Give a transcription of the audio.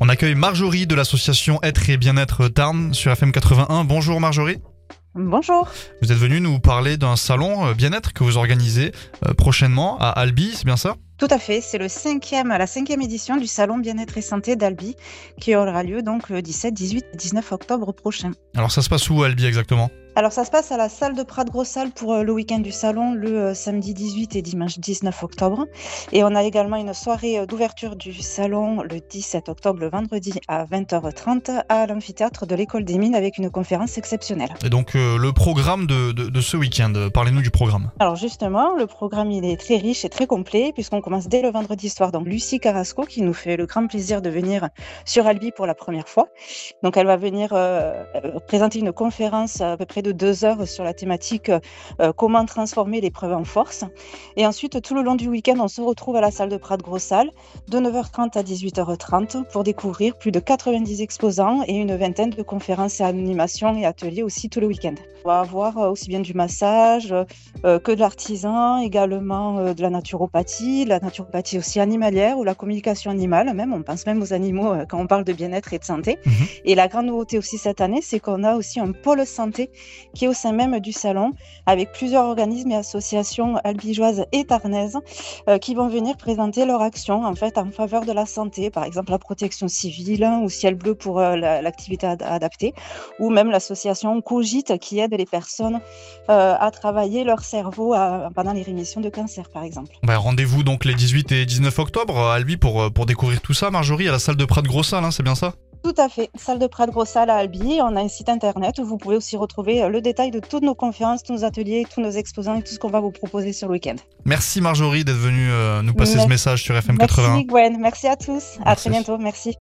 On accueille Marjorie de l'association Être et Bien-être Tarn sur FM 81. Bonjour Marjorie. Bonjour. Vous êtes venue nous parler d'un salon bien-être que vous organisez prochainement à Albi, c'est bien ça ? Tout à fait, c'est la cinquième édition du Salon Bien-être et Santé d'Albi qui aura lieu donc le 17, 18 et 19 octobre prochain. Alors ça se passe où à Albi exactement ? Alors ça se passe à la salle de Prat-Gros-Salle pour le week-end du salon, le samedi 18 et dimanche 19 octobre. Et on a également une soirée d'ouverture du salon le 17 octobre, le vendredi à 20h30 à l'amphithéâtre de l'École des Mines avec une conférence exceptionnelle. Et donc le programme de ce week-end, parlez-nous du programme. Alors justement, le programme il est très riche et très complet puisqu'on commence dès le vendredi soir. Donc Lucie Carrasco qui nous fait le grand plaisir de venir sur Albi pour la première fois. Donc elle va venir présenter une conférence à peu près de 2 heures sur la thématique comment transformer l'épreuve en force. Et ensuite, tout le long du week-end, on se retrouve à la salle de Prat-Gros-Salle de 9h30 à 18h30 pour découvrir plus de 90 exposants et une vingtaine de conférences et animations et ateliers aussi tout le week-end. On va avoir aussi bien du massage que de l'artisan, également de la naturopathie aussi animalière ou la communication animale même. On pense même aux animaux quand on parle de bien-être et de santé. Et la grande nouveauté aussi cette année, c'est qu'on a aussi un pôle santé qui est au sein même du salon, avec plusieurs organismes et associations albigeoises et tarnaises qui vont venir présenter leur action en fait en faveur de la santé, par exemple la protection civile ou Ciel Bleu pour l'activité adaptée, ou même l'association Cogite qui aide les personnes à travailler leur cerveau pendant les rémissions de cancer, par exemple. Rendez-vous donc les 18 et 19 octobre à Albi pour découvrir tout ça, Marjorie, à la salle de Prat-Gros-Salle, c'est bien ça ? Tout à fait, salle de Prat-Gros-Salle à Albi. On a un site internet où vous pouvez aussi retrouver le détail de toutes nos conférences, tous nos ateliers, tous nos exposants et tout ce qu'on va vous proposer sur le week-end. Merci Marjorie d'être venue nous passer ce message sur FM 81. Merci Gwen, merci à tous. À très bientôt, merci.